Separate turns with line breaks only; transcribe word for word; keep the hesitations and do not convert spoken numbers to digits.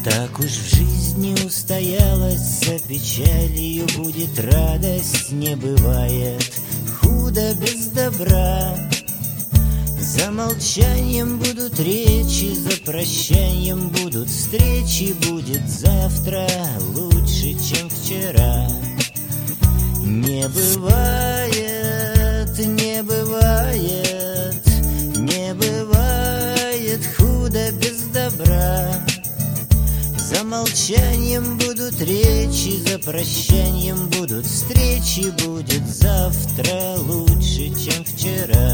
Так уж в жизни устоялась, за печалью будет радость, не бывает худо без добра. За молчанием будут речи, за прощанием будут встречи, будет завтра лучше, чем вчера. Не бывает, не бывает, не бывает худо без добра. За молчанием будут речи, за прощанием будут встречи, будет завтра лучше, чем вчера.